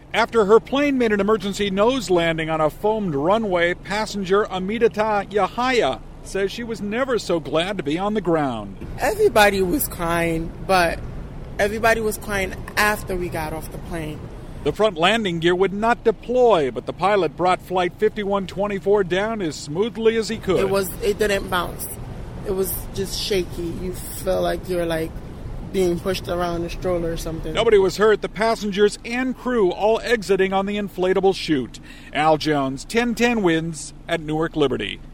After her plane made an emergency nose landing on a foamed runway, passenger Amidata Yahaya says she was never so glad to be on the ground. Everybody was crying, but everybody was crying after we got off the plane. The front landing gear would not deploy, but the pilot brought Flight 5124 down as smoothly as he could. It didn't bounce. It was just shaky. You feel like you're being pushed around a stroller or something. Nobody was hurt. The passengers and crew all exiting on the inflatable chute. Al Jones, 1010 wins at Newark Liberty.